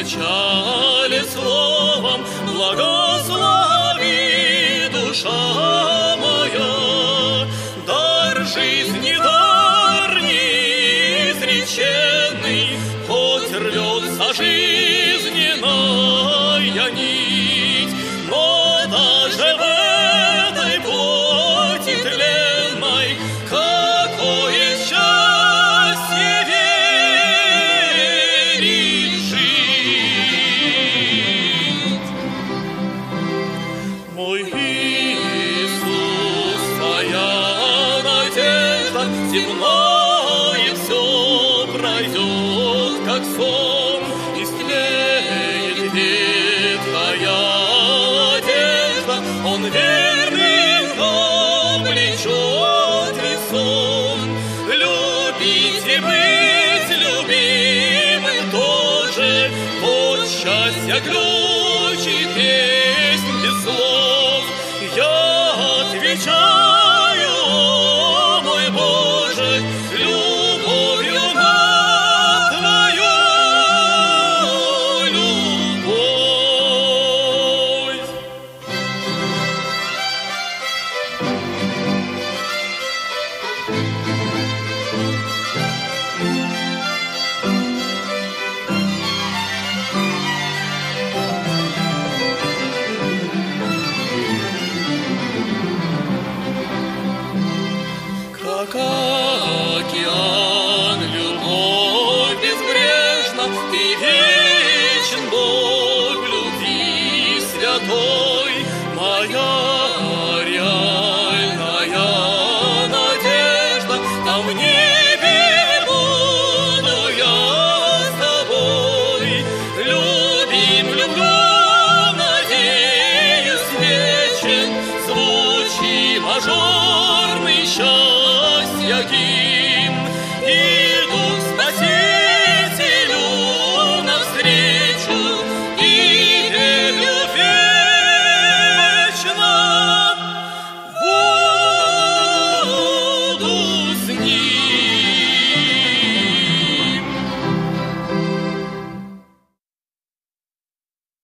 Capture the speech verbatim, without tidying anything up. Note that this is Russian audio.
печали словом, благослови, душа моя, дар жизни, дар неизреченный, хоть рвется жизненная нить, но даже в этой плоти тленной какое счастье верить жить. Мой Иисус, твоя надежда, земное все пройдет, как сон, истлеет ветхая одежда, Он верный облечет весон. Любить и быть любимым тоже, вот счастье ключ.